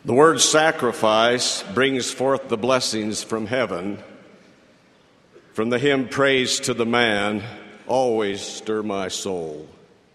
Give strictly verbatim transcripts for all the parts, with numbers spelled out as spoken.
The word sacrifice brings forth the blessings from heaven. From the hymn Praise to the Man, always stir my soul.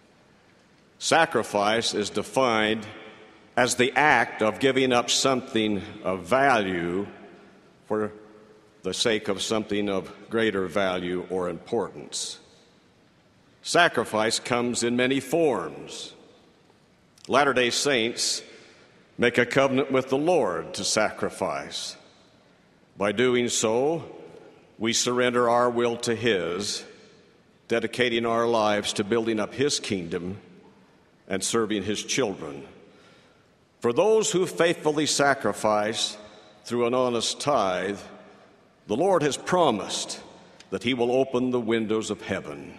Sacrifice is defined as the act of giving up something of value for the sake of something of greater value or importance. Sacrifice comes in many forms. Latter-day Saints make a covenant with the Lord to sacrifice. By doing so, we surrender our will to His, dedicating our lives to building up His kingdom and serving His children. For those who faithfully sacrifice through an honest tithe, the Lord has promised that He will open the windows of heaven.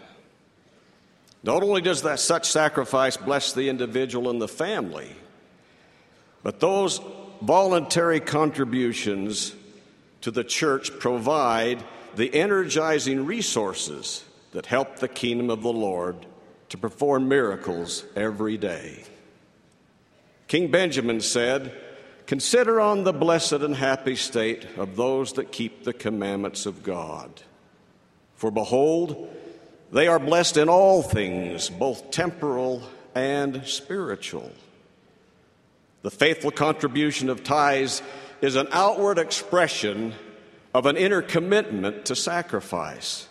Not only does that such sacrifice bless the individual and the family, but those voluntary contributions to the church provide the energizing resources that help the kingdom of the Lord to perform miracles every day. King Benjamin said, "Consider on the blessed and happy state of those that keep the commandments of God. For behold, they are blessed in all things, both temporal and spiritual." The faithful contribution of tithes is an outward expression of an inner commitment to sacrifice.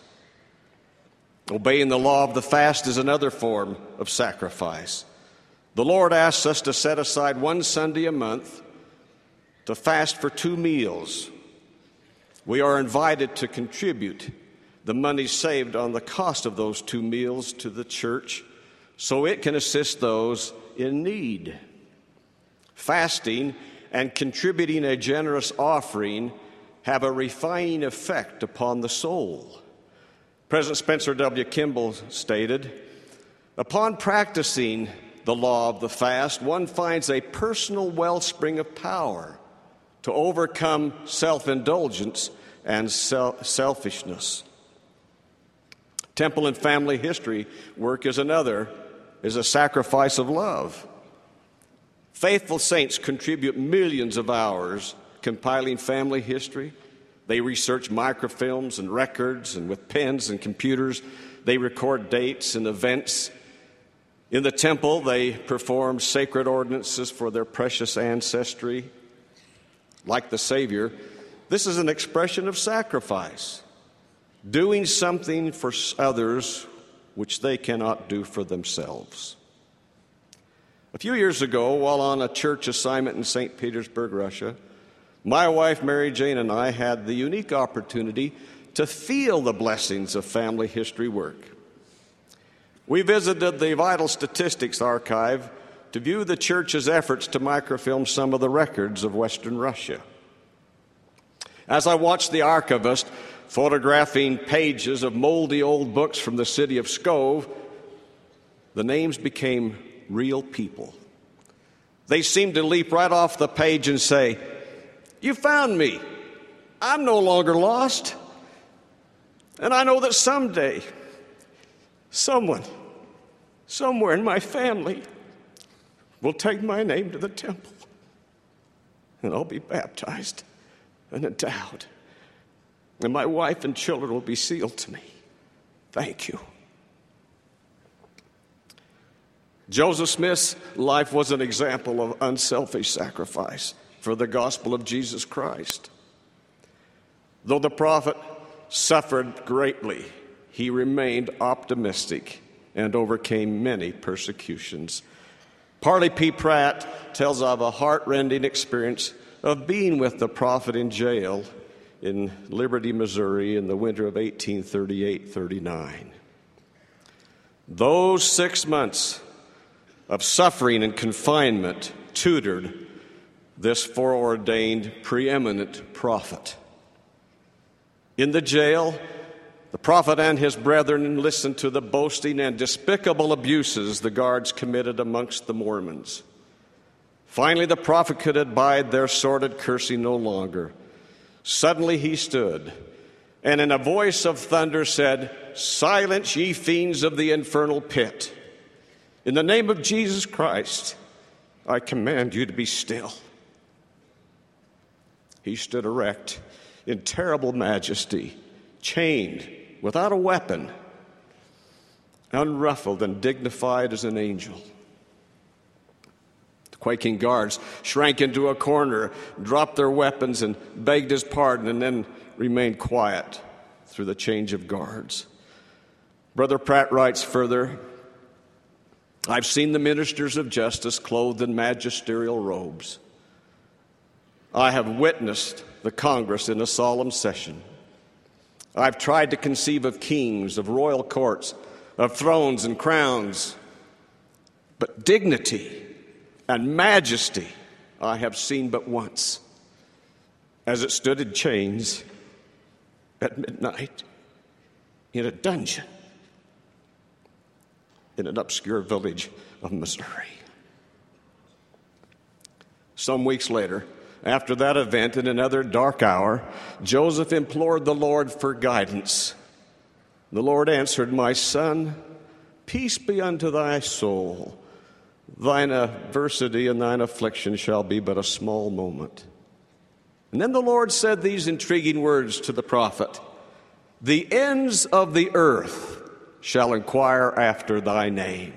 Obeying the law of the fast is another form of sacrifice. The Lord asks us to set aside one Sunday a month to fast for two meals. We are invited to contribute the money saved on the cost of those two meals to the church so it can assist those in need. Fasting and contributing a generous offering have a refining effect upon the soul. President Spencer W. Kimball stated, "Upon practicing the law of the fast, one finds a personal wellspring of power to overcome self-indulgence and selfishness." Temple and family history work is another, is a sacrifice of love. Faithful saints contribute millions of hours compiling family history. They research microfilms and records, and with pens and computers, they record dates and events. In the temple, they perform sacred ordinances for their precious ancestry. Like the Savior, this is an expression of sacrifice, doing something for others which they cannot do for themselves. A few years ago, while on a church assignment in Saint Petersburg, Russia, my wife Mary Jane and I had the unique opportunity to feel the blessings of family history work. We visited the Vital Statistics Archive to view the church's efforts to microfilm some of the records of Western Russia. As I watched the archivist photographing pages of moldy old books from the city of Pskov, the names became real people. They seemed to leap right off the page and say, "You found me. I'm no longer lost. And I know that someday, someone, somewhere in my family will take my name to the temple, and I'll be baptized and endowed, and my wife and children will be sealed to me. Thank you." Joseph Smith's life was an example of unselfish sacrifice for the gospel of Jesus Christ. Though the prophet suffered greatly, he remained optimistic and overcame many persecutions. Parley P. Pratt tells of a heart-rending experience of being with the prophet in jail in Liberty, Missouri in the winter of eighteen thirty-eight thirty-nine. Those six months of suffering and confinement tutored this foreordained preeminent prophet. In the jail, the prophet and his brethren listened to the boasting and despicable abuses the guards committed amongst the Mormons. Finally, the prophet could abide their sordid cursing no longer. Suddenly he stood, and in a voice of thunder said, "Silence, ye fiends of the infernal pit. In the name of Jesus Christ, I command you to be still." He stood erect in terrible majesty, chained, without a weapon, unruffled and dignified as an angel. The quaking guards shrank into a corner, dropped their weapons, and begged his pardon, and then remained quiet through the change of guards. Brother Pratt writes further, I've seen the ministers of justice clothed in magisterial robes. I have witnessed the Congress in a solemn session. I've tried to conceive of kings, of royal courts, of thrones and crowns. But dignity and majesty I have seen but once, as it stood in chains at midnight in a dungeon in an obscure village of Missouri. Some weeks later, after that event, in another dark hour, Joseph implored the Lord for guidance. The Lord answered, My son, peace be unto thy soul. Thine adversity and thine affliction shall be but a small moment. And then the Lord said these intriguing words to the prophet, The ends of the earth shall inquire after thy name.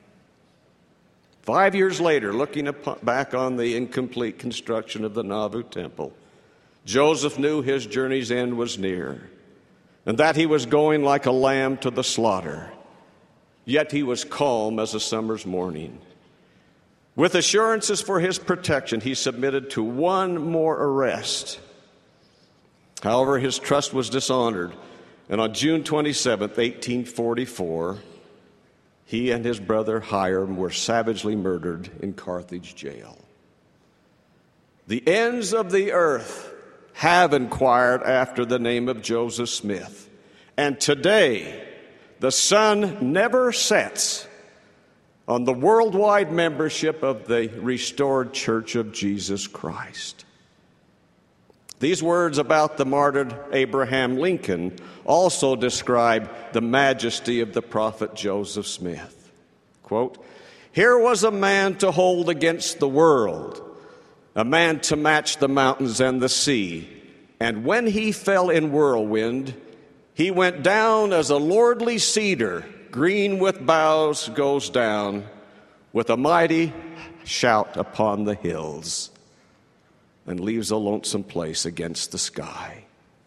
Five years later, looking upon, back on the incomplete construction of the Nauvoo Temple, Joseph knew his journey's end was near, and that he was going like a lamb to the slaughter. Yet he was calm as a summer's morning. With assurances for his protection, he submitted to one more arrest. However, his trust was dishonored, and on June twenty-seventh, eighteen forty-four, he and his brother Hiram were savagely murdered in Carthage jail. The ends of the earth have inquired after the name of Joseph Smith, and today the sun never sets on the worldwide membership of the restored Church of Jesus Christ. These words about the martyred Abraham Lincoln also describe the majesty of the prophet Joseph Smith. Quote, Here was a man to hold against the world, a man to match the mountains and the sea. And when he fell in whirlwind, he went down as a lordly cedar, green with boughs goes down, with a mighty shout upon the hills, and leaves a lonesome place against the sky.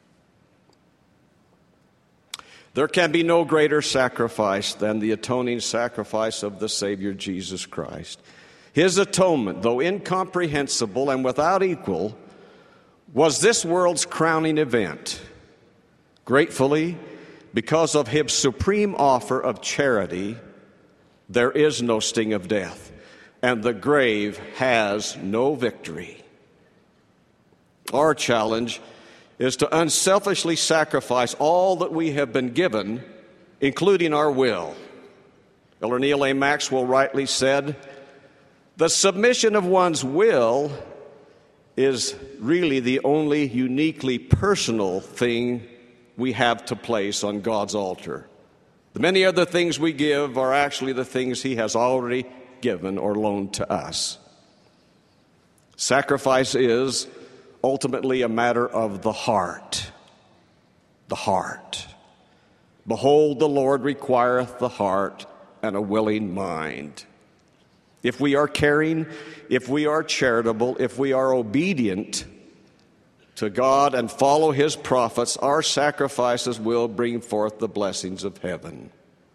There can be no greater sacrifice than the atoning sacrifice of the Savior Jesus Christ. His atonement, though incomprehensible and without equal, was this world's crowning event. Gratefully, because of his supreme offer of charity, there is no sting of death, and the grave has no victory. Our challenge is to unselfishly sacrifice all that we have been given, including our will. Elder Neal A. Maxwell rightly said, the submission of one's will is really the only uniquely personal thing we have to place on God's altar. The many other things we give are actually the things He has already given or loaned to us. Sacrifice is ultimately a matter of the heart. The heart. Behold, the Lord requireth the heart and a willing mind. If we are caring, if we are charitable, if we are obedient to God and follow His prophets, our sacrifices will bring forth the blessings of heaven.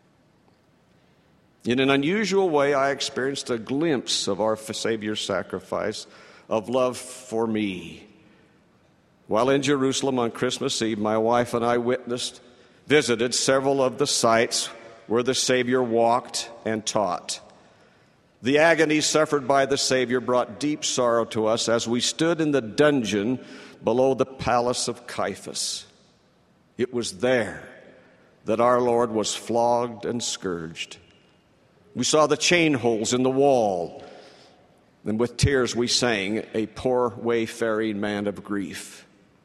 In an unusual way, I experienced a glimpse of our Savior's sacrifice of love for me. While in Jerusalem on Christmas Eve, my wife and I witnessed, visited several of the sites where the Savior walked and taught. The agony suffered by the Savior brought deep sorrow to us as we stood in the dungeon below the palace of Caiaphas. It was there that our Lord was flogged and scourged. We saw the chain holes in the wall, and with tears we sang, "A poor wayfaring man of grief."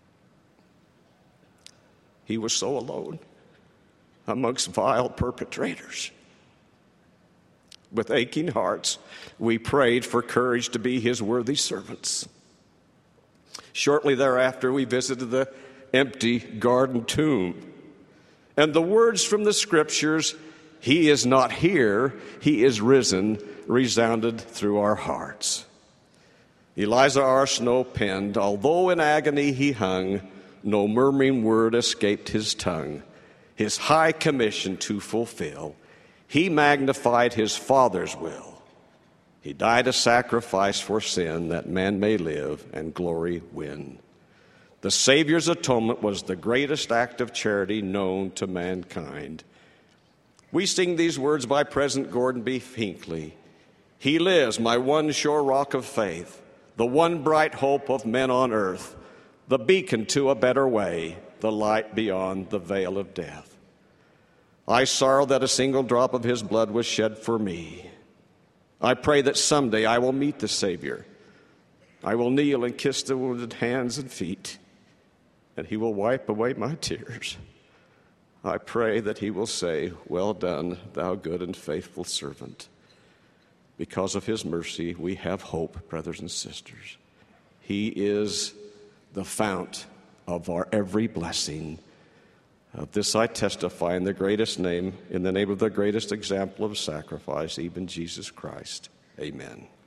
He was so alone amongst vile perpetrators. With aching hearts, we prayed for courage to be His worthy servants. Shortly thereafter, we visited the empty garden tomb. And the words from the Scriptures, "He is not here, he is risen," resounded through our hearts. Eliza R. Snow penned, "Although in agony he hung, no murmuring word escaped his tongue. His high commission to fulfill, he magnified his Father's will. He died a sacrifice for sin, that man may live and glory win." The Savior's atonement was the greatest act of charity known to mankind. We sing these words by President Gordon B. Hinckley. "He lives, my one sure rock of faith, the one bright hope of men on earth, the beacon to a better way, the light beyond the veil of death. I sorrow that a single drop of his blood was shed for me. I pray that someday I will meet the Savior. I will kneel and kiss the wounded hands and feet, and he will wipe away my tears. I pray that he will say, 'Well done, thou good and faithful servant.' Because of his mercy, we have hope, brothers and sisters. He is the fount of our every blessing. Of this I testify in the greatest name, in the name of the greatest example of sacrifice, even Jesus Christ. Amen."